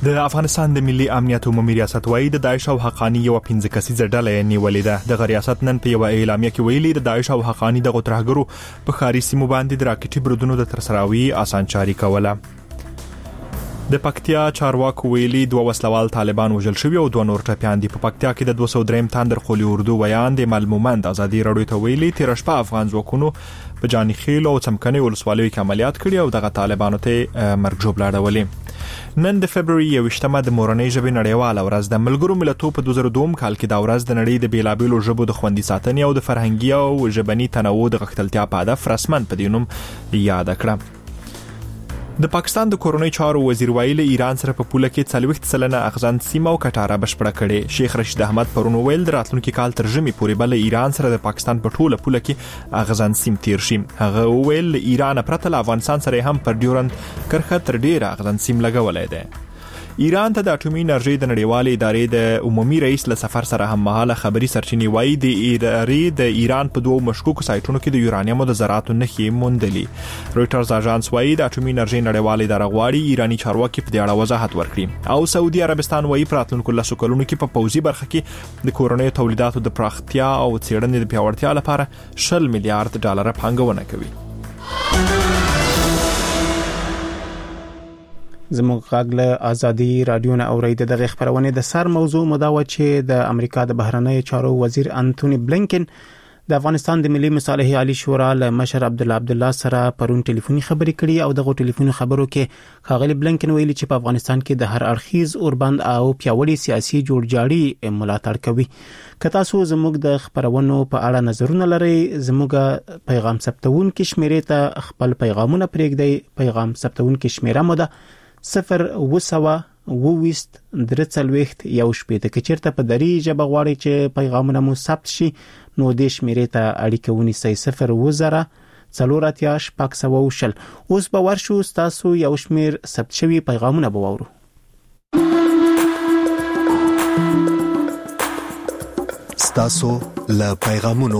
د افغانستان د ملي امنیت عمومي ریاست وايي د داعش او حقانی یو 15 کسیزه ډله نیولې ده. د ریاست نن په یو اعلامیه کې ویلي د داعش او حقانی د ترهګرو په ښاري سیمو باندې د راکټي برودونو د ترسراوي اسانچاري کوله. د پکتیا چارواکو ویلي دوه وسلوال طالبان وژل شوي او دوه نور ټپیان دي. په پکتیا کې د 203 تاندر خولي اردو ویان د معلومات ازادي راډیو ته ویلي تیر شپه افغان ځواکونو په جاني خیل او څمکني ولسوالیو کې عملیات کړي او دغه طالبانو ته مرګ جوړ لاړولې. نن د فبراير 28مه د مورنۍ ژبې نړیواله ورځ د ملګرو ملتونو په 2002 کال کې دا ورځ د نړۍ د بیلابېلو ژبو د خوندي ساتنې او د فرهنګي او ژبني تنوع د غښتلتیا په هدف رسمن په دینوم یاد کړه. د پاکستان د کورونی چارو وزیر ویلي ایران سره په پوله کې 40% اغزن سیمه او کټاره بشپړه کړي. شیخ رشید احمد پرون ویل د راتلونکي کال ترجمه پورې بل ایران سره د پاکستان په ټوله پوله کې اغزن سیم تیر شي. هغه ویل ایران پرته له افغانستان سره هم پر ډیورند کرښه تر ډیره اغزن سیم لګولای دی. ایران ته د اټومي انرژي د نړیوالې ادارې د عمومي رئیس له سفر سره هم مهاله خبري سرچینې وایي د ادارې د ایران په دوه مشکوکو سایټونو کې د یورانیوم د ذراتو نښې موندلې. رويټرز اژانس وایي د اټومي انرژي نړیوالې اداره غواړي ایرانی چارواکي په دې اړه وضاحت ورکړي. او سعودي عربستان وایي په راتلونکو لسو کلونو کې په پوځي برخه کې د کورنیو تولیداتو د پراختیا او څېړنې د پیاوړتیا لپاره 10 میلیارډ ډالر پانګونه کوي. زموږ غږ له ازادي رادیو نه اورید. د خبرونه د سر موضوع مداوه چې د امریکا د بهرنی چارو وزیر انټونی بلینکن د افغانستان د ملي مصالحې عالی شورا له مشر عبدالله سره پرون ټلیفوني خبرې کړې او دغه ټلیفوني خبرو کې خاغلی بلینکن ویلي چې په افغانستان کې د هر اړخیز اوربند او پیاوړي سیاسي جوړجاړي ملاتړ کوي. که تاسو زموږ د خبرونو په اړه نظرونه لرئ زموږ پیغام ثبتون کې شمیرې ته خپل پیغامونه پرېږدئ. پیغام ثبتون کې شمیره مو ده 020 340 یو شپېته. که چیرته په دری ژبه غواړئ چې پیغامونه مو ثبت شي نو د شمیرې ته اړیکه ونیسئ 020 400 اوس به ورشو تاسو یو شمیر ثبت شوی پیغامونه به واورو. تاسو له پیغامونو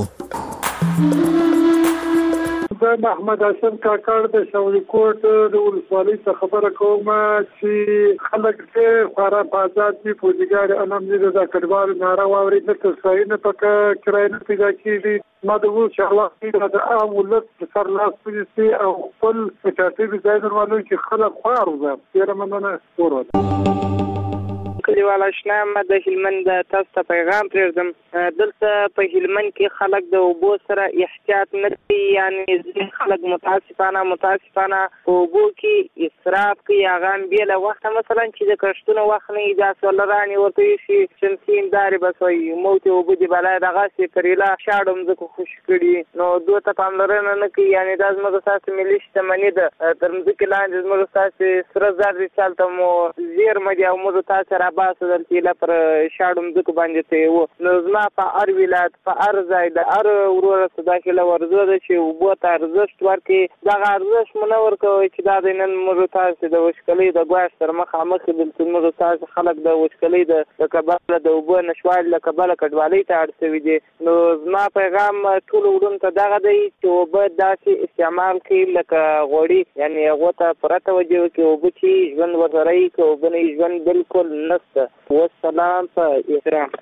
محمد حسن کاکړ د شاولي کوټ د ولسوالۍ څخه خبره کوم چې خلک چې خورا آزاد دي فوجګار انم دي د کډوال ناره واوري د تصاین په کرای نه پیدا کیږي. ما د وو چې الله د عام ولت سر لاس پولیسي او خپل ترتیب ځای درولو چې خلک خوار وي. ډیر مننه ورته کلیوال آشنا ما د هلمند تاسو ته پیغام پرېږدم. دلته په هلمند کې خلک د اوبو سره احتیاط نه کوي، یعنی خلک متاسفانه په اوبو کې اسراف کوي. هغه هم بې له وخته مثلا چې د کښتونو وخت نه وي دا سولرانې ورته ایښي شمسي هندارې بس وایي موت اوبه دي بلای دغسې کریلا شاړو مځکو خوشي کړي نو دوی ته پاملرنه نه کوي. یعنې دا زموږ ستاسې ملي شتمني ده. تر مځکې لاندې زموږ ستاسې سره زر دي چې هلته مو زیرمه دي او موږ تاسې راباسو دلته ایله پر شاړو مځکو باندې ته یې و. نو زما په هر ولایت په هر ځای د هر وروره څه دا هیله ورزو ده چې اوبو ته ارزښت ورکړي. دغه ارزښت مو نه ورکوئ چې دا دی نن موږ تاسې د وچکلۍ د ګواښ سره مخامخ دلته موږ تاسې خلک د وچکلۍ د کبله د اوبو نشوالي له کبله کډوالۍ ته اړ شوي دي. نو زما پیغام ټولو وروڼو ته دغه دی چې اوبه داسې استعمال کړي لکه غوړي، یعنې هغو ته پوره توجه وکړي. اوبه چې ژوند ورسره یي که اوبه نه ژوند بالکل نشته. والسلام په احترام.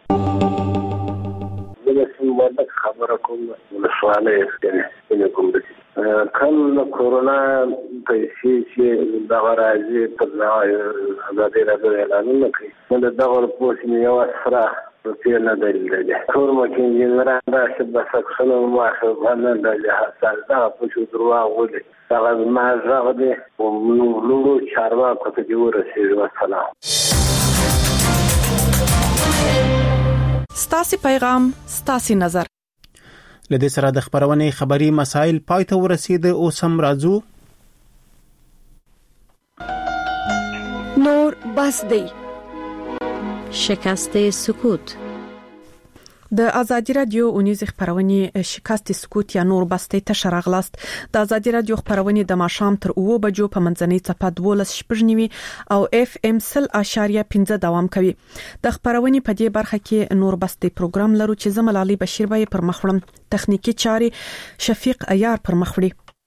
زه خبره کوم ولسوالۍ کوم کله کورونا پیسې چې دغه راځي په ازادي راډیو اعلانونه کوي نو دغه پوسټ یو سره روپیه نه دی ټول مکین جنرال دا چې بس اکثر ما خبرنه د حساس دا په دروا ولې هغه ما زغ دي او نو چارواکو ته دی ورسېږي. والسلام. ستاسي پیغام ستاسي نظر. لدې سره د خبرونه خبري مسائل پای ته ورسید. اوس هم راځو نور بس دی شکست سکوت. د ازادي رادیو اونیز خبرونه شکست سکوت یا نور بسته تشر اغلاست. د ازادي رادیو خبرونه د ماشام تر 2 بجو په منځنۍ صفه 12 شپږنیوي او اف ام 0.15 دوام کوي. د خبرونه په دې برخه کې نور بسته پروګرام لرو چې زملالي بشیر به پر مخ وړم. تخنیکی چاري شفیق عیار پر مخ وړي.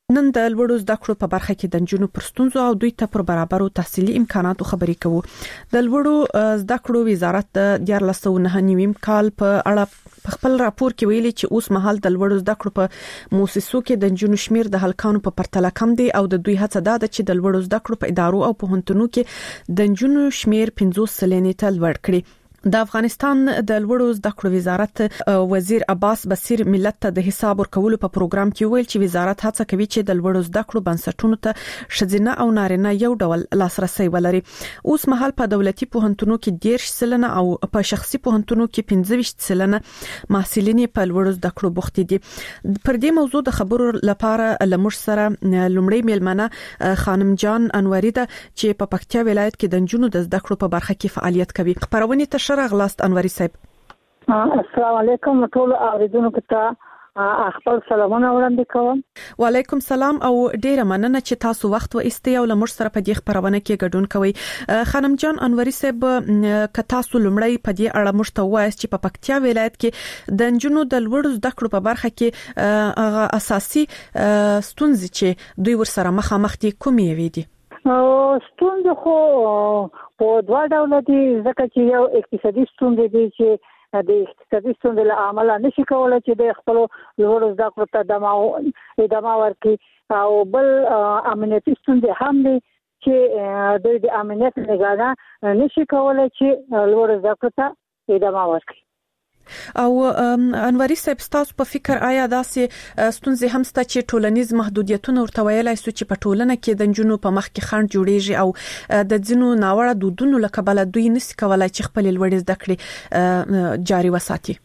نن د لوړو زده کړو په برخه کې د نجونو پر ستونزو او دوی ته پر برابرو تحصیلي امکاناتو خبرې کوو. د لوړو زده کړو وزارت د 2009 کال په اړه خپل راپور کې ویلي چې اوس مهال د لوړو زده کړو په موسسو کې د نجونو شمیر د هلکانو په پرتله کم دی او د دوی هڅه ده چې د لوړو زده کړو په ادارو او پوهنتونونو کې د نجونو شمیر 50% ته لوړ کړي. د افغانستان د لوړو زده کړو وزارت وزیر عباس بصیر ملت ته د حساب ورکولو په پروګرام کې ویل چې وزارت هڅه کوي چې د لوړو زده کړو بنسټونو ته شذینه او نارینه یو ډول لاسرسي ولري. اوس مهال په دولتي پوهنتونونو کې 10% او په شخصي پوهنتونونو کې 15% محصلین په لوړو زده کړو بوخت دي. پر دې موضوع د خبرو لپاره لمر سره لومړی میلمنه خانم جان انوري ده چې په پکتیا ولایت کې د نجونو د زده کړو په برخه کې فعالیت کوي. خبرونه ته راغلاست انوري صاحب. السلام علیکم ټول اوریدونکو ته خپل سلامونه وړاندې کوم. وعلیکم سلام او ډیره مننه چې تاسو وخت و ایستئ او لمر سره په دې خبرونه کې ګډون کوئ. خانم جان انوري صاحب ک تاسو لمړی په دې اړه مشته وایي چې په پکتیا ولایت کې د نجونو د لوړو زده کړو په برخه کې اساسي ستونزې چې دوی ورسره مخامخ دي کومې وي دي؟ ستونزې خو په دوه ډوله دي، ځکه چې یو اقتصادي ستونزې دي چې د اقتصادي ستونزې له امله نشي کولای چې د خپل لوړو زده کړو ته ادامه ورکړي، او بل امنیتي ستونزې هم دي چې د امنیت نگاه نشي کولای چې لوړو زده کړو ته ادامه ورکړي. او انوري صاحب تاسو په فکر آیا داسې ستونزې هم ست چې ټولنیز محدودیتونه ورته ویلای سو چې په ټولنه کې د نجونو په مخ کې خنډ جوړیږي او د ځینو ناوړه دودونو لکه بل دوی نس کولای چې خپل لوړ زده کړې جاري وساتي؟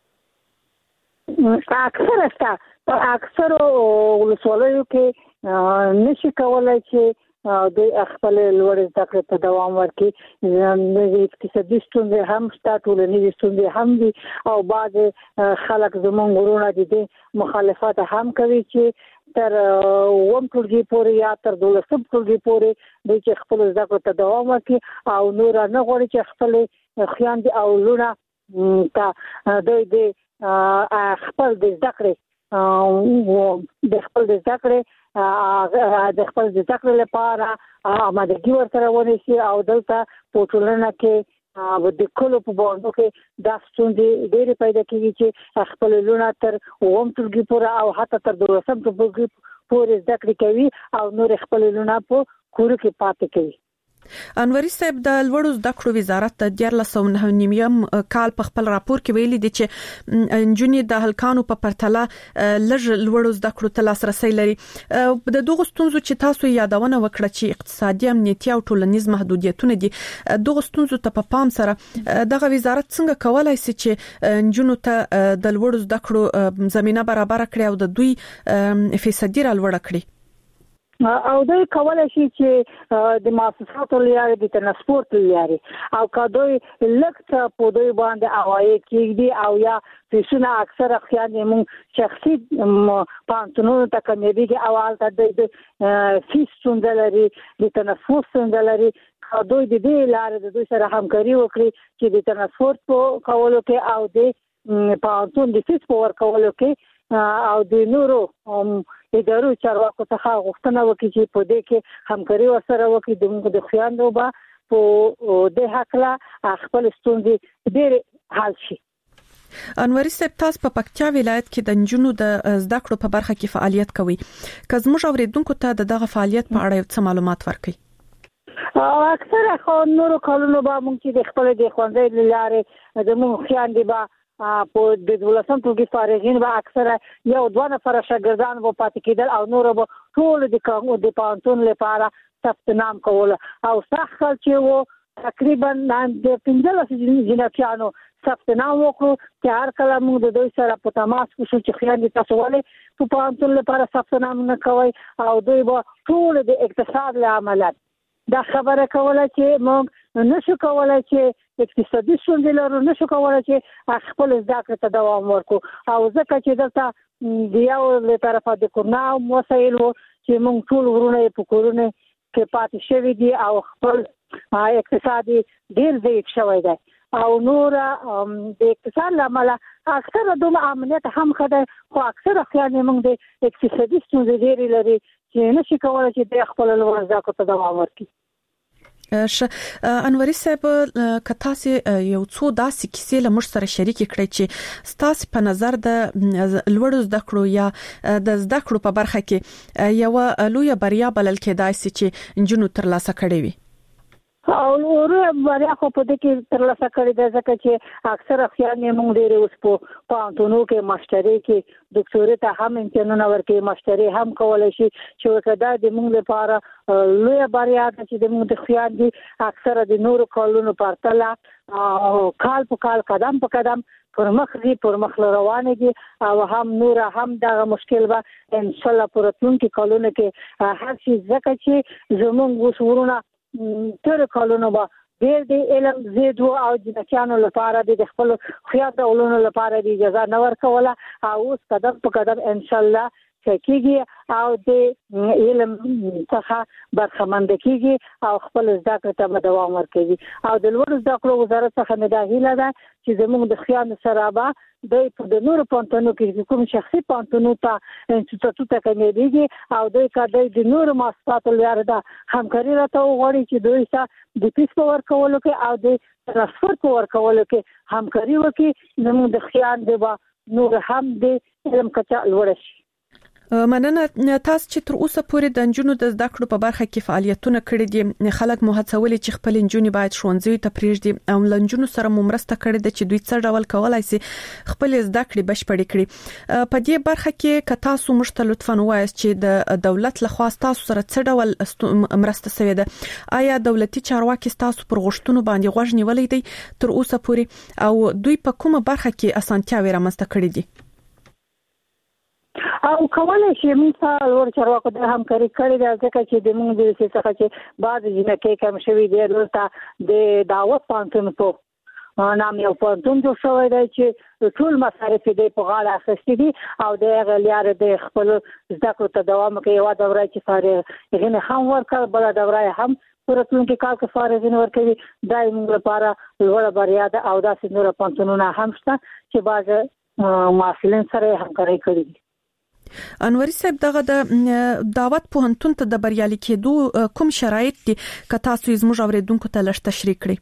اکثر ولسوالیو کې نشي کولای چې د خپل لوړ زده کړې ته دوام ورکړي. د اقتصادي ستونزې هم شته، ټولنیز ستونزې هم دي، او بعض خلک زموږ ورونه دي مخالفت هم کوي چې تر وم ټولګي پورې یا تر 12 ټولګي پورې د چې خپل زده کړې ته دوام ورکړي او نور نه غواړي چې خپل خويندې او لونه ته د خپل د زده کړې د خپل د زده کړې د خپل د ذکر لپاره آمادګي ورسره ونیسي او دلته په ټولنه کې د کلو په باندې کې د ستونزې ډېرې پیدا کیږي چې خپل لونه تر ووم ټولګي پورې او حتی تر 12 ټولګي پورې ذکر کوي او نور خپل لونه په کور کې پاتې کوي. انوري صاحب د لوړو زده کړو وزارت د 2009 کال په خپل راپور کې ویلي دي چې نجونې د هلکانو په پرتله لږ لوړو زده کړو ته لاسرسي لري. د دغه ستونزو چې تاسو یادونه وکړه چې اقتصادي، امنیتي او ټولنیز محدودیتونه دي، دغه ستونزو ته په پام سره دغه وزارت څنګه کولای شي چې نجونو ته د لوړو زده کړو زمينه برابر کړي او د دوی فیصدي را لوړ کړي؟ او دوی کولای شي چې د مؤسساتو لارې د ترانسپورت لارې او کدوې لکه په دوی باندې اوایي کېږي او یا فیسونه اکثره خیانه مون شخصي پانتونو ته کمیږي او البته د فیس څنګهلري د ترانسپورت څنګهلري کدوې د دې لارې د دوی سره همکاري وکړي چې د ترانسپورت په کولو کې او د پانتون د فیس په ورکولو کې او د نورو ادارو چارواکو څخه غوښتنه وکړي چې په دې کې همکاري ورسره وکړي د خويندو به په د حق لا خپل ستونزې ډېر حل شي. انوري صاحب تاسو په پکتیا ولایت کې د نجونو د زده کړو په برخه کې فعالیت کوي. که زموږ اوریدونکو ته دغه فعالیت په اړه څه معلومات ورکړي؟ اکثره خو نورو کلونو به موږ چې د خپل د خوندې لارې د موږ خويندې به په د 12 ټولګي فارغین به اکثره یو دوه نفر شاګردان وو پاتې کېدل او نور به ټول د پانتون لپاره ثبت نام کول او سخت چې وو تقریبا د 15 جنکیانو ثبت نام وکړو چې هر کله موږ د دوی سره په تماس کې شو چې خويندې تاسو ولې په پانتون لپاره ثبت نام نه کوي او دوی به ټول د اقتصاد له عملیات دا خبره کوله چې موږ نشو کولای چې اقتصادي ستونزې لرو، نشو کولای چې خپل زده کړې ته دوام ورکړو او ځکه چې دلته د یو له طرفه د کورونا مسایل وو چې موږ ټول ورونه په کورونه کې پاتې شوي دي او خپل اقتصادي ډېر ضعیف شوی دی او نور د اقتصاد لامل اکثره د امنیت هم خدای خو اکثره خیانه موږ د اقتصادي ستونزې ډېرې لري چې نشي کولای چې د خپل لوړ زده کړو ته دوام ورکړي. انوري صاحب کتا سي یو څو داسې کیسې له موږ سره شریک کړي چې ستاسو په نظر د لوړ زده کړو یا د زده کړو په برخه کې یو لوی بریا بلل کېدای شي چې انجنونو ترلاسه کړي وي. او ورو بریا خو په دې کې ترلاسه کړي ده ځکه چې اکثره خیانه موږ ډېر اوس په پانتونو کې ماستري کې ډاکټوري ته هم امتحانونه ورکړي ماستري هم کولای شي چې وکړه د موږ لپاره لوی بریا ده چې د موږ د خیانه اکثره د نورو کالونو پرتله کال په کال قدم په قدم پر مخ روانه دي او هم نور هم دا مشکل به ان شاء الله پرتونکو کالونو کې هر شي ځکه چې زموږ وسورونه تر کالونو به ډېر د علم زیدو او د چانو لپاره د خپل خیاط علومو لپاره د اجازه نه ورکوله او اوس قدم په قدم ان شاء الله کېږي او د علم څخه برخمند کېږي او خپل زده کړې ته دوام ورکوي او د لوړ زده کړو وزارت څخه مداهله ده چې زموږ د خیانه سره به د نورو پانتونو کې کوم شخصي پانتونو ته انسټیټوټ ته کېږي او دوی کډای د نورو مؤسساتو لپاره د همکاري راته وغوړي چې دوی ته د پیس په ورکولو کې او د ترانسفر په ورکولو کې همکاري وکړي زموږ د خیانه د نور هم د علم کچا لوړ شي. مننه تاسو چې تر اوسه پورې د انجونو د زده کړو په برخه کې فعالیتونه کړې دي خلک مو هڅولي چې خپل انجونې باید ښوونځي ته پریږدي او لنجونو سره مو مرسته کړې ده چې دوی څه ډول کولای شي خپل زده کړې بشپړې کړي په دې برخه کې که تاسو موږ ته لطفاً وایاست چې د دولت لخوا تاسو سره څه ډول مرسته شوې ده آیا دولتي چارواکي تاسو پر غوښتنو باندې غوږ نیولې دي تر اوسه پورې او دوی په کومه برخه کې اسانتیاوې رامنځته کړې دي او کولای شي موږ په لور چارواکو د همکاري کړې ده ځکه چې د موږ د څه چې بعض جنکې کم شوي دي دلته د دعوت پانتون په نام یو پانتون جوړ شوی دی چې ټول مصارف دې په غاړه اخیستي دي او د غلیار د خپل زده کړو ته دوام کوي یو دوره چې فارغ غنه هم ورکړ بل دوره هم پرتونکو کال کې فارغین ورکوي دای موږ لپاره لوړ بریا ده او داسې نور پانتونونه هم شته چې بعض معلولین سره همکاري کړې دي. انوري صاحب دغه د دعوت پوهنتون ته د بریالي کېدو کوم شرایط دي که تاسو زموږ اوریدونکو ته لږ تشریح کړئ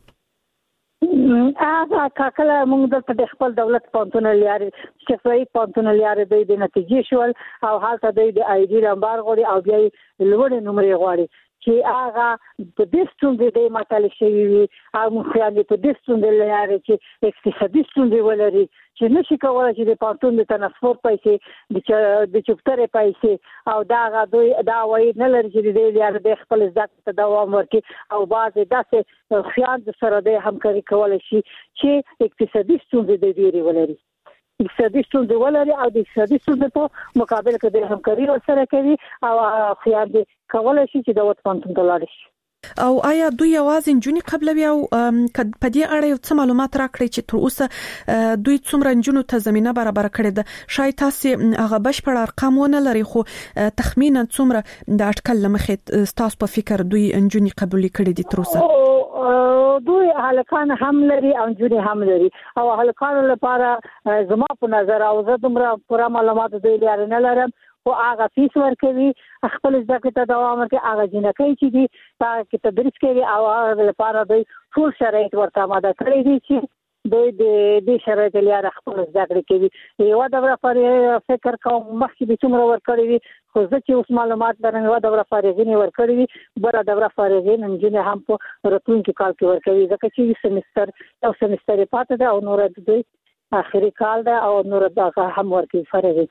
کله موږ د خپل دولت پوهنتون لري چې پوهنتون لري د نتیجې شول او حالت د آی ډي نمبر غوړي او بیا لوړ نمبر غوړي چې هغه د دستون د مطالعه شوی وي او مخیانه په دستون د لري چې اقتصادي ستونزې ولري چې نشي کولای چې د پانتون د ترانسپورت پیسې د چوپتره پیسې او دا وایي نه لري چې د لري د خپل ځکه ته دوام ورکړي او بعض داسې خیال سره د همکاري کولای شي چې اقتصادي ستونزې د ډیری ولري اقتصادي ستونزې ولري او د اقتصادي ستونزې په مقابل کې د همکاري سره کوي او خیال کولای شي چې د وټ پانتون ته لاړ شي. او آیا دوی یوازې انجونې قبلوي او په دې اړه یو څه معلومات راکړئ چې تر اوسه دوی څومره انجونو ته زمينه برابر کړې ده شاید تاسو هغه بشپړ ارقام ونه لري خو تخمینا څومره د اټکل لمخې تاسو په فکر دوی انجونې قبول کړې دي تر اوسه دوی هلکان هم لري او انجونې هم لري او هلکان لپاره زما په نظر او زه دومره پوره معلومات دوی لري نه لرم او هغه فیس ورکوي خپل ځکه ته دوام ورکوي هغه جنکې چې دي هغه کې تدریس کوي او هغه لپاره دوی ټول شرایط ورته آماده کړی دي چې دوی د دې شرایط لپاره خپل ځکه کوي یو دا پر فکر کوم مخکې د څومره ورکړي وي خو زه چې اوس معلومات درنه یو دا فارغین ورکړي وي بل دا فارغین انجینر هم په راتلونکي کال کې ورکوي ځکه چې سمستر پاتې ده او نور د اخري کال ده او نور دا هم ورکوي فارغین.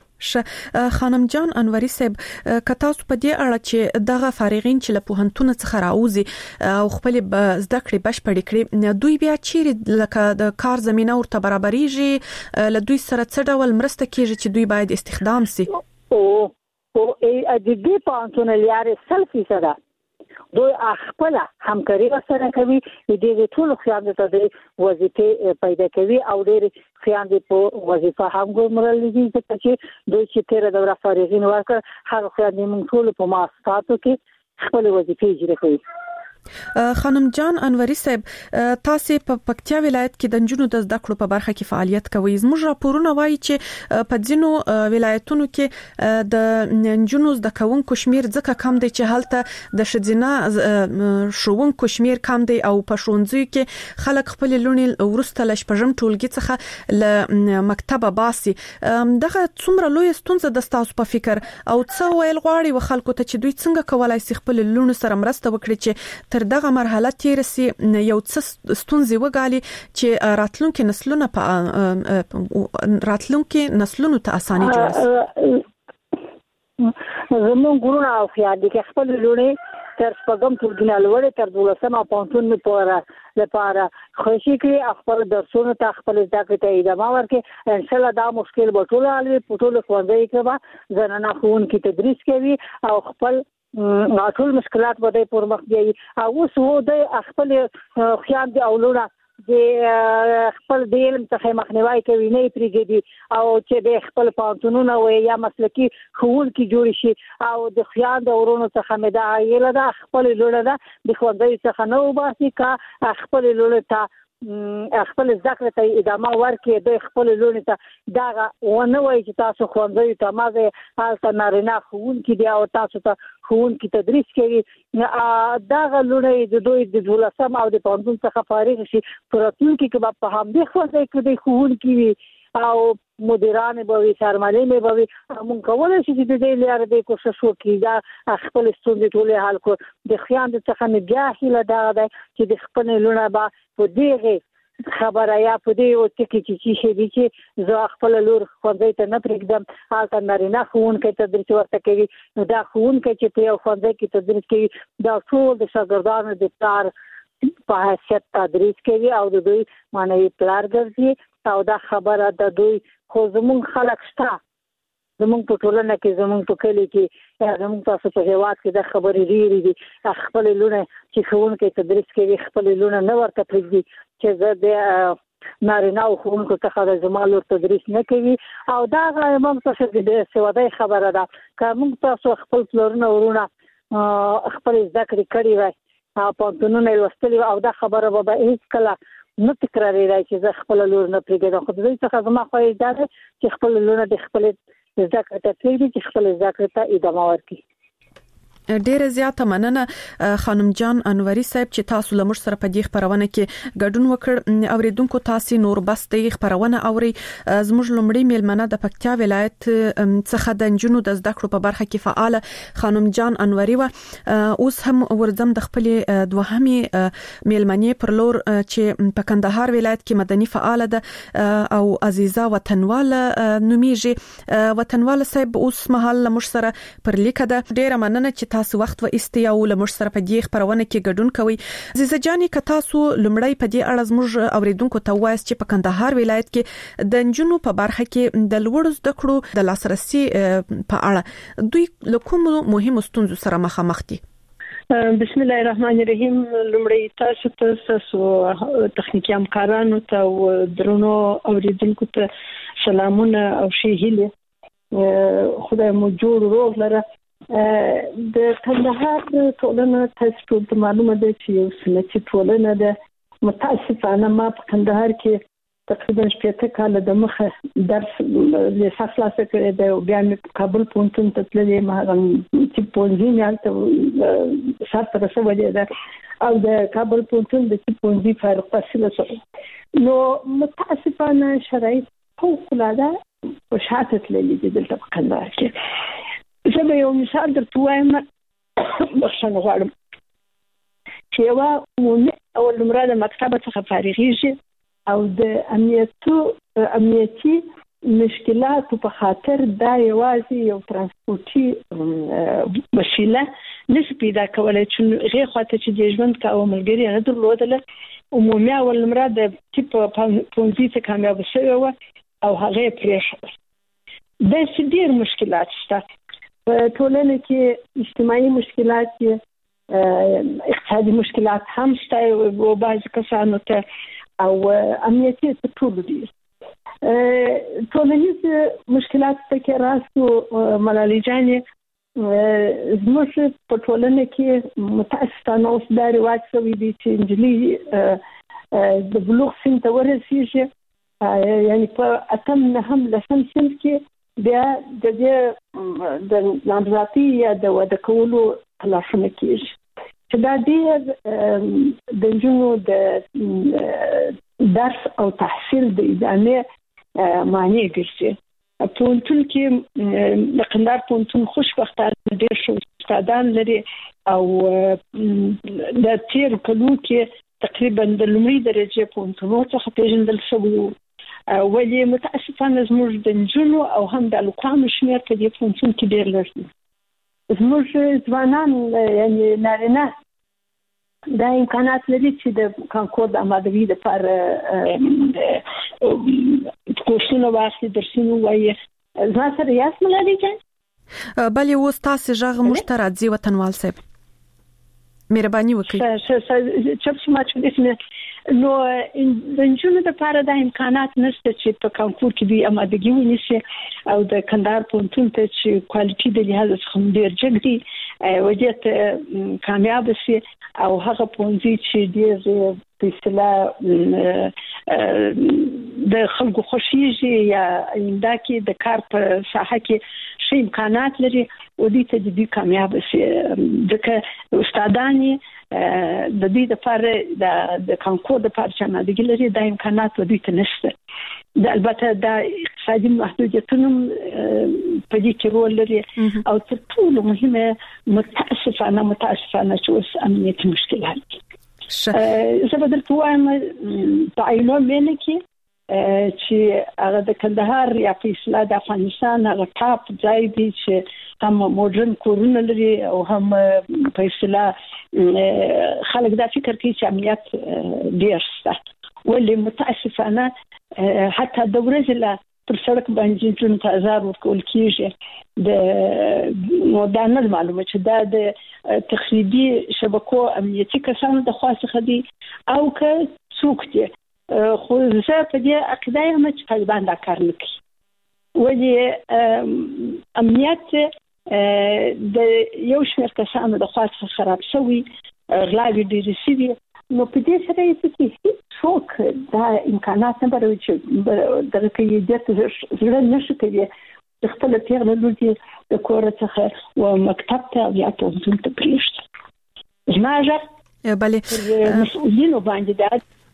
خانم جان انوري صاحب که تاسو په دې اړه چې دغه فارغین چې له پوهنتون څخه راوځي او خپل زده کړې بشپړې کړي دوی بیا چیرې لکه د کار زمينه ورته برابرېږي له دوی سره څه ډول مرسته کیږي چې دوی باید استخدام شي او د دې پوهنتون لري سلفي سره دوی خپل همکاري سره کوي د دې ټول خیانت ته د وظیفه پیدا کوي او ډېر خیانت په وظیفه هم ګمرل دي چې دوی چې تیر دوره فارغین ورکړ هغه خیانت موږ ټول په مؤسساتو کې خپل وظیفه اجرا کوي. خانم جان انوري صاحب تاسو په پکتیا ولایت کې د نجونو د زده کړو په برخه کې فعالیت کوي. زموږ راپورونه وایي چې په ځینو ولایتونو کې د نجونو زده کوونکو شمیر ځکه کم دی چې هلته د شذینه شوونکو شمیر کم دی او په ښوونځیو کې خلک خپل لونې ورسته لښ پژم ټولګي څخه ل مکتبه باسي. دغه څومره لوی ستونزه د تاسو په فکر او څه ویل غواړي و خلکو ته چې دوی څنګه کولای شي خپل لونو سره مرسته وکړي چې تر دغه مرحله تیر سي یو څه ستونزې وګالي چې راتلونکي نسلونو ته اساني جوړ شي. زمون ګورونه او خیال دي چې خپل لونې تر شپږم ټولګي لوړې تر 12مه پونتون په لپاره خوشي کړي خپل درسونو ته خپل زده کړې ته ادامه ورکړي. ان شاء الله دا مشکل به ټول حل وي. په ټول ښوونځي کې به زنانه ښوونکي تدریس کوي او خپل ټول مشکلات به پر مخ بیایي. او اوس وو د خپل خیال دی اولونه د خپل د علم څخه مخنیوي کوي نه پریږدي او چې د خپل پانتونونه وي یا مسلکي ښوونکي جوړ شي او د خیال د ورونو څخه مې دا ایله دا خپل لونه ده د ښوونځي څخه نه وباسي کا خپل لونه ته خپل ذکر ته ادامه ورکړي. د خپل لونې ته دا ونه وایي چې تاسو خوندوي ته مازه حالت نارینه ښوونکي دی او تاسو ته ښوونکي تدریس کوي. دا لونې د دوی د 12 او د 15 څخه فارغ شي پراتونکي کې په هم دي خوځي کې د ښوونکي وي او مدیران به وي سرمالي به وي. مونږ کولای شو چې د دې لپاره د کوشش وکړو دا خپل ستونزې ټول حل کړو. د خیال څخه نه بیا هیله دا ده چې د خپل لونه به په دغه خبره یا په دې او ټکی چې دي چې زه خپل لور خوځې ته نه پرېږدم. حالت نارینه ښوونکي تدریس ورته کوي. نو دا ښوونکي چې په یو خوځې کې تدریس کوي دا ټول د شاګردانو د پلار په حیثیت تدریس کوي او د دوی معنوي پلار ګرځي او دا خبره د دوی خو زمون خلک شته زمون په ټولنه کې زمون په کلی کې زمون تاسو په هیواد کې د خبرې ډېرې دي. خپل لونه چې ښوونکي تدریس کوي خپل لونه نه ورته پرېږدي چې زه د نارینه او ښوونکو څخه د زما لور تدریس نه کوي او دا موږ ته د سوادای خبره ده. که موږ تاسو خپل پلرونه ورونه خپل زده کړې کړي وای پانتونونه لوستلي او دا خبره به هیڅ کله نه تکرارېدای چې زه خپل لور نه پرېږدم. خو د دوی څخه زما خواهش دا ده چې خپل لونه د خپل زده کړې ته پرېږدي چې خپل زده کړې ته ادامه ورکړي. ډیره زیاته مننه خانم جان انوري صاحب چې تاسو لمر سره په دې خبرونه کې ګډون وکړ. اوریدونکو تاسو نور بس د خبرونه اوري. زموږ لمړی میلمنه د پکتیا ولایت څخه د نجونو د زده کړو په برخه کې فعال خانم جان انوري و. اوس هم ورزم د خپل دوهمي میلمنې پر لور چې په کندهار ولایت کې مدني فعال ده او عزیزه وطنواله نومیږي. وطنواله صاحب اوس مهال لمر سره پر لیکه ده. ډیره مننه چې تاسو وخت و استیا او لمر سره په دې خبرونه کې ګډون کوي. عزیزه جاني که تاسو لمړی په دې اړه زموږ اوریدونکو ته وایي چې په کندهار ولایت کې د نجونو په برخه کې د لوړ زده کړو د لاسرسي په اړه دوی له کوم مهمو ستونزو سره مخامخ دي؟ بسم الله الرحمن الرحیم. لمړی تاسو تخنیکی همکارانو ته او درنو اوریدونکو ته سلامونه او ښې هیلې. خدای مو جوړ روغ لره. د کندهار ټولنه تاسو ته معلومه ده چې یو سنتي ټولنه ده. متاسفانه ما په کندهار کې تقریبا 8 کال د مخه درس لیسانس خلاص کړی دی او بیا مې کابل پوهنتون ته تللی یم. هغه چې پوهنځي مې هلته سر ته رسولې ده او د کابل پوهنتون د پوهنځي فارغ التحصیل شوم. نو متاسفانه شرایط فوق‌العاده په شاته تللي دي دلته په کندهار کې. زه به یو مثال درته وایم بخښنه غواړم چې یوه عمومي اول نمره د مکتبه څخه فارغېږي او د امنیتي مشکلاتو په خاطر دا یوازې یو ترانسپورتي وسیله نشي پیدا کولی چې هغې خواته چې د ژوند کوه ملګري نه درلودله. عمومي اول نمره د طب پوهنځي څخه کامیابه شوې وه او هغه یې پرېښوده. داسې ډېر مشکلات شته په ټولنه کې. اجتماعي مشکلات اقتصادي مشکلات هم شته او بعضې کسانو ته او امنیتي تر ټولو ډېر. ټولنیز مشکلات ته کې راسو ملالۍ جانې زموږ په ټولنه کې متاسفانه اوس دا رواج شوی دی چې نجلۍ د بلوغ سن ته ورسیږي، یعنی په 8 لسم سن کې بیا د نامزادۍ یا د واده کولو تلاشونه کېږي، چې دا ډېر د نجونو د درس او تحصیل د ادامې معنی ګرځي. پوهنتون کې د کندهار پوهنتون خوشبختانه ډېر ښه استادان لري او د تېرو کلونو کې تقریبا د لومړۍ درجې پوهنتونونو څخه پیژندل شوي وو، ولې متاسفانه زموږ د نجونو او هم د هلکانو شمېر په دې پوهنتون کې ډېر لږ دی. زموږ ځوانان یعنې نارینه دا امکانات لري چې د کانکور د آمادګۍ لپاره کورسونه واخلي، درسونه ووایي. زما سره یاست ملالۍ جان؟ بلې اوس تاسې غږ موږ ته راځي وطنوال صاحب، مهرباني وکړئ. نو د نجونو لپاره دا امکانات نشته چې په کانکور کې دوی آمادګي ونیسي او د کندهار پوهنتون ته چې کوالټي د لحاظ څخه ډېر جګ دی ودې ته کامیاب شي او هغه پوهنځي چې ډېر په اصطلاح د خلکو خوښیږي یا آینده کې د کار په ساحه کې ښه امکانات لري ودې ته دوی کامیاب شي. ځکه استادان د دې لپاره د کانکور لپاره چې آمادګي لري دا امکانات دوی ته نشته. البته دا اقتصادي محدودیتونه په دې کې رول لري او تر ټولو مهمه متاسفانه چې اوس امنیتي مشکلات دي. زه به درته وایم په عینو مینه کې چې هغه د کندهار یا په اصطلاح د افغانستان هغه ټاپ ځای دی چې هم موډرن کورونه لري او هم په اصطلاح خلک دا فکر کوي چې امنیت ډېر شته، ولې متاسفانه حتی د ورځې لا پر سړک باندې ژوند ته ازار ورکول کېږي. دا نه معلومه چې دا د تخریبي شبکو امنیتي کسانو د خوا څخه دي او که څوک دي، خو زه په دې عقیده یم چې طالبان دا کار نه کوي، ولې امنیت د یو شمېر کسانو د خوا څخه خراب شوي، غلاوې ډېرې شوي. نو په دې سره یې چې هیڅوک دا امکانات نه لري چې دغه کې دې زړه نشي کوي د خپل پیغله لور دې د کور څخه و مکتب ته یا پوهنتون ته پرېږدي. زما ژغ مسؤلینو باندې دا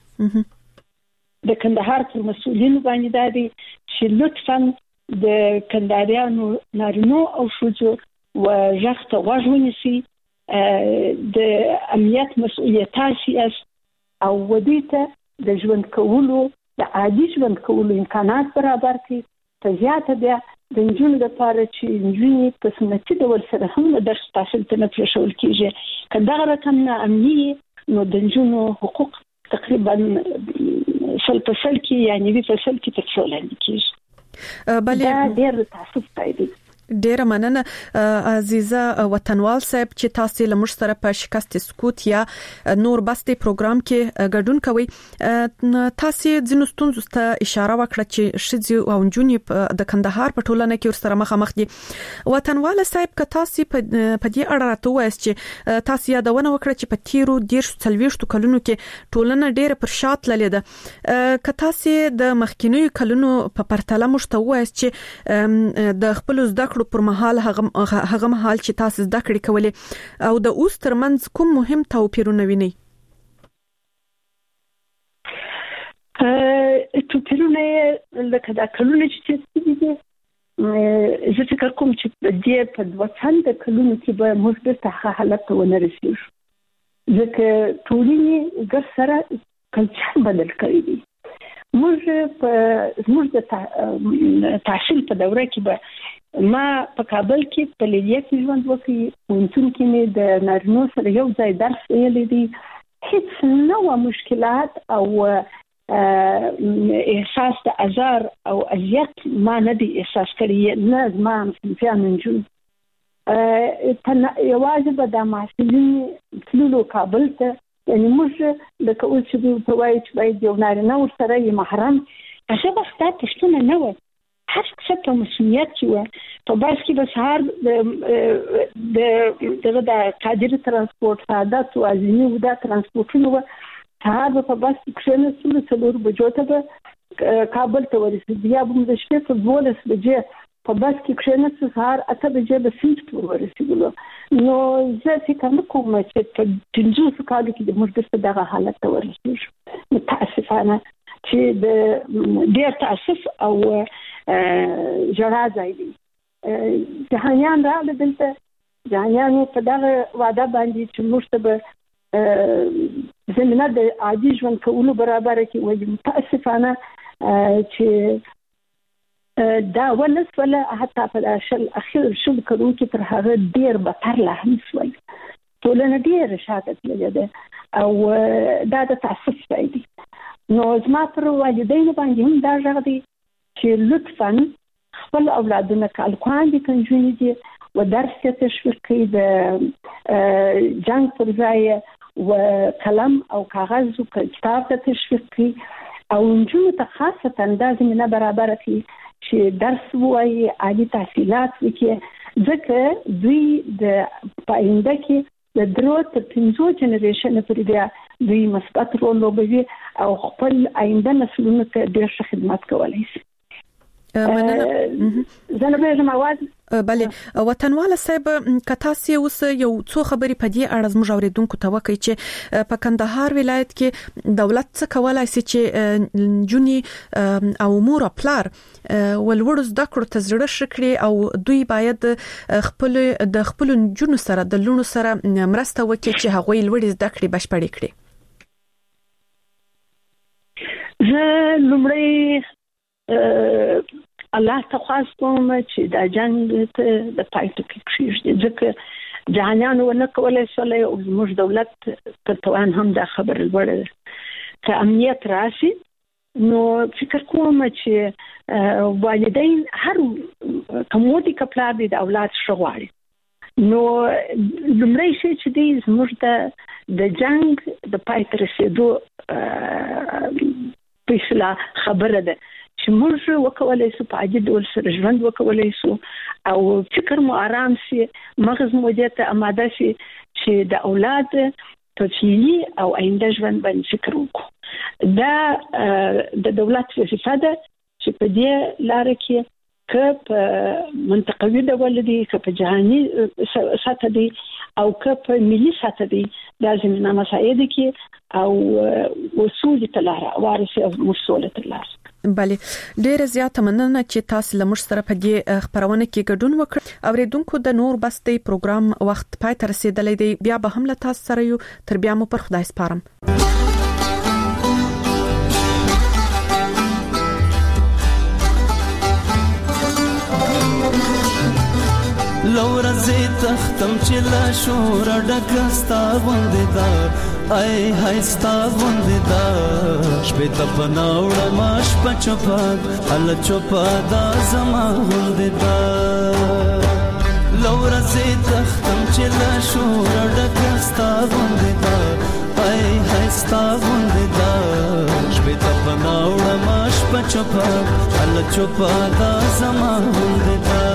د کندهار پر مسؤلینو باندې دا دی چې لطفاً د کندهاریانو نارینو او ښځو و ژغ ته غوږ ونیسي، د امنیت مسؤلیت تاسې یاست او ودې ته د ژوند کولو د عادي ژوند کولو امکانات برابر کړي. په زیاته بیا د نجونو لپاره چې نجونې په سنتي ډول سره هم درس تحصیل ته نه پرېښول کېږي، که دغه رقم نه امني نو د نجونو حقوق تقریبا 100% کې یا 90% کې تر پښو لاندې کېږي. دا ډېر تاسف دی. ډیره مننه عزیزه وطنوال صاحب چې تاسو له موږ سره په شکست سکوت یا نور بستي پروګرام کې ګډون کوي. تاسو ځینو ستونزو ته اشاره وکړه چې ښځې او نجونې د کندهار په ټولنه کې ورسره مخامخ دي. وطنوال صاحب که تاسو په دې اړه راته وایئ چې تاسو یادونه وکړه چې په تیرو 40 کلونو کې ټولنه ډیره پر شا تللې ده، که تاسو د مخکینیو کلونو په پرتله موږ ته وایئ چې د خپل زده کړو پر مهال هغه مهال چې تاسو زده کړې کولې او د اوس ترمنځ کوم مهم توپیرونه وینئ؟ توپیرونه لکه دا کلونه چې تېر دي، زه فکر کوم چې دې په 200 کلونو کې به موږ بیرته هغه حالت ته ونه رسېږو، ځکه ټولنې ګډ سره کلچر بدل کړی دی. زموږ د تحصیل په دوره کې به ما په کابل کې په لیلیه کې ژوند وکړی، پوهنتون کې مې د نارینو سره یو ځای درس ویلی دی، هیڅ نوع مشکلات او احساس د ازار او اذیت ما نه دی احساس کړی، نه زما صنفیانو نجونو. یوازې به دا محصلین تللو کابل ته، یعنې موږ لکه اوس چې دوی ورته وایي چې باید یو نارینه ورسره یې محرم، هغه وخت دا پوښتنه نه وه. هر څه ته مسؤلیت و په بس کې به سهار د قادر ترانسپورت سعادت او ازمي ودا ترانسپورتونه و سهار په بس کې څنګه څلور بجو ته کابل ته ورسېد یا به د شپې په 12 بجې په بس کې کښېناست سهار 8 بجې به سینټ پور ورسېدلو نو زه فکر نه کوم چې په 500 کالو کې د موږ دغه حالت ته ورسېږو متاسفانه چې د ډېر تاسف او جړا ځای دی جهانیان راغله دلته جهانیانو په دغه وعده باندې چې موږ ته به زمینه د عادي ژوند کولو برابر کې وایي متاسفانه چې دا ولسوله حتی په اخر شل کلو کې تر هغه ډېر بتر لا هم شوی ټولنه ډېر شاته تللې ده او دا د تاسف ځای دی نو زما پر والدینو باندې هم دا غږ دی چې لطفاً خپل اولادونه کالکوان دي کنجونی دي و درس ته تشویق کړي د جنگ پر ځای و قلم او کاغذ او کتاب ته تشویق کړي او نجونو ته خاصه انداز نه برابر کړي چې درس وایي عالی تحصیلات وکړي ځکه دوی د پاینده کې د درو تر 5 جنریشن پورې بیا دوی مثبت رول لوبوي او خپل آینده نسلونو ته ډېر ښه خدمت کولی شي زنه به زموږ بله وطنواله صاحب کتاسي اوس یو څو خبرې په دې اړه زموږ اوریدونکو ته وکړي چې په کندهار ولایت کې دولت څه کولای شي چې جونی او مور پلار ولور زده کړو ته زړه شکړي او دوی باید د خپل جنو سره د لونو سره مرسته وکړي چې هغوی لوړ زده کړي بشپړ کړي زه لومړی الله تخواست کوم چې دا جنگ د پایته کې کیږي ځکه جهانیان ونه کولای شي او زموږ دولت په توان هم دا خبر لوړه که امنیت راشي نو فکر کوم چې والدین هر کومودي کپلار دي د اولاد شغواړي نو لمړی شي چې دې زموږ د جنگ د پایته رسیدو فیصله خبره ده چې موږ وکولای شو په عادي ډول سره ژوند وکولای شو او فکر مو آرام شي مغز مو دې ته آماده شي چې د اولاد تفصیلی او آینده ژوند باندې فکر وکړو دا د دولت وظیفه ده چې په دې لار کې که په منطقوي ډول دي که په جهاني سطح دي او که په ملي سطح دي لازم نه مساعد کې او وصول تلاره وارث او مسؤل تلاره بله ډیره زیاته مننه چې تاسو لمر سره په دې خبرونه کې ګډون وکړ اوریدونکو د نور بستې پروګرام وخت پای ته رسیدلی دی بیا به هم له تاسو سره یو تر بیا مو پر خدای سپارم لورزه تختم چې لا شور ډکستا غوندې دا ای هاي ستا غوندې دا شپه ته بناوړ ماش پچپا ال چوپا دا زما غوندې دا لورزه تختم چې لا شور ډکستا غوندې دا ای هاي ستا غوندې دا شپه ته بناوړ ماش پچپا ال چوپا دا زما غوندې دا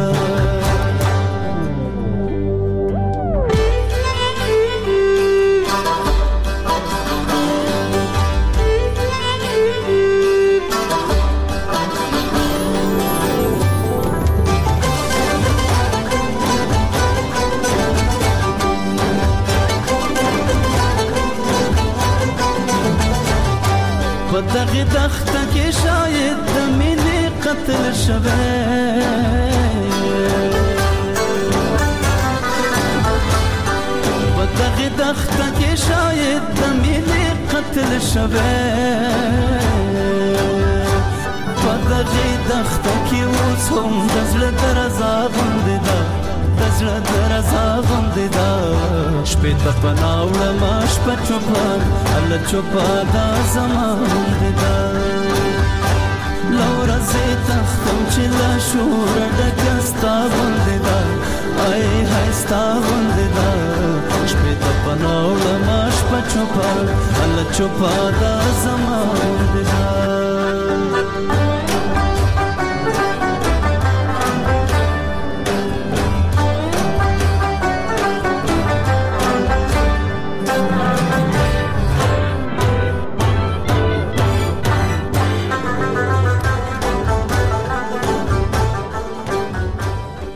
دغه دخته کې شاید د مینې قتل شوه دغه دخته کې شاید د مینې قتل شوه دغه دخته کې اوس هم د زړه درزا غوندې ده د زړه درزا غوندې ده شپې ته پناوړ ماش په چوپان ال چوپا دا زما غوندې ده لورزه تختم چې لا شور ډکه ستا غوندې ده ای هاي ستا غوندې ده شپې ته پناوړ ماش په چوپان ال چوپا دا زما غوندې ده